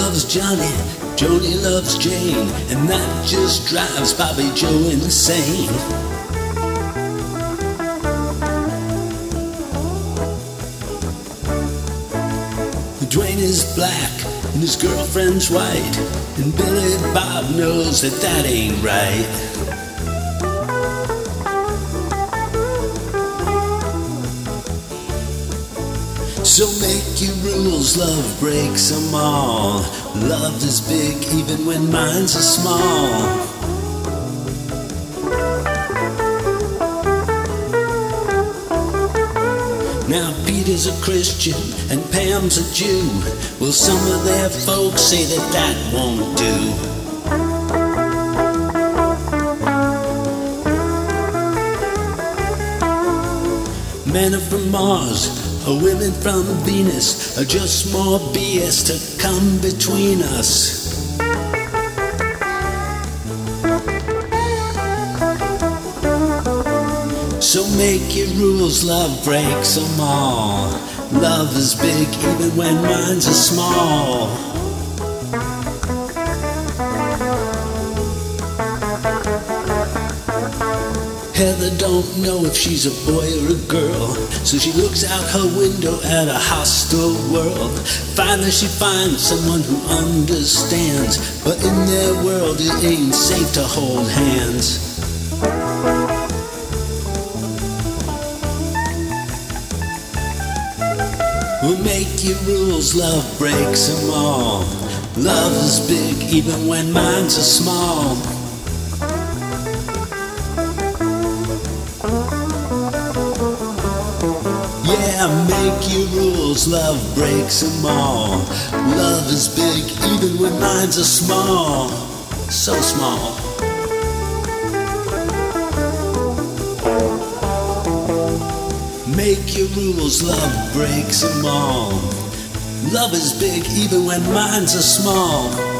loves Johnny, Joni loves Jane, and that just drives Bobby Joe insane. Dwayne is black and his girlfriend's white, and Billy Bob knows that that ain't right. So make your rules, love breaks them all. Love is big even when minds are small. Now Peter's a Christian and Pam's a Jew. Well, some of their folks say that that won't do. Men are from Mars, or women from Venus, or just more BS to come between us. So make your rules, love breaks them all. Love is big even when minds are small. Heather don't know if she's a boy or a girl, so she looks out her window at a hostile world. Finally she finds someone who understands, but in their world it ain't safe to hold hands. Well, make your rules, love breaks them all. Love is big even when minds are small. Yeah, make your rules, love breaks them all. Love is big even when minds are small. So small. Make your rules, love breaks them all. Love is big even when minds are small.